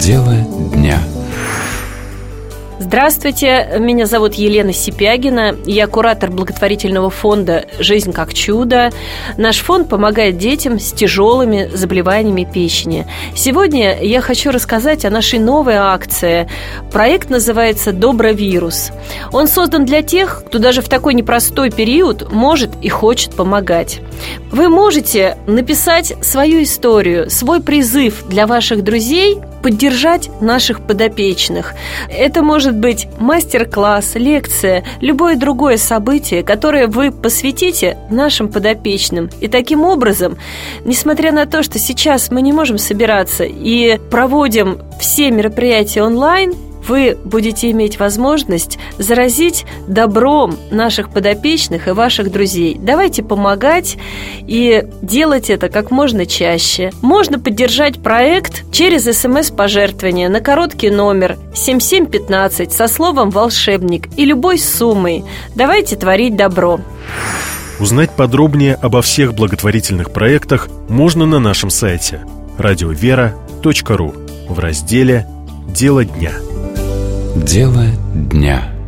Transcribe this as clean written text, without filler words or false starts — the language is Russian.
Дело дня. Здравствуйте, меня зовут Елена Сипягина, я куратор благотворительного фонда «Жизнь как чудо». Наш фонд помогает детям с тяжелыми заболеваниями печени. Сегодня я хочу рассказать о нашей новой акции. Проект называется «Добровирус». Он создан для тех, кто даже в такой непростой период может и хочет помогать. Вы можете написать свою историю, свой призыв для ваших друзей поддержать наших подопечных. Это может быть мастер-класс, лекция, любое другое событие, которое вы посвятите нашим подопечным. И таким образом, несмотря на то, что сейчас мы не можем собираться и проводим все мероприятия онлайн, вы будете иметь возможность заразить добром наших подопечных и ваших друзей. Давайте помогать и делать это как можно чаще. Можно поддержать проект через СМС-пожертвование на короткий номер 7715 со словом «волшебник» и любой суммой. Давайте творить добро. Узнать подробнее обо всех благотворительных проектах можно на нашем сайте radiovera.ru в разделе «Дело дня». Дело дня.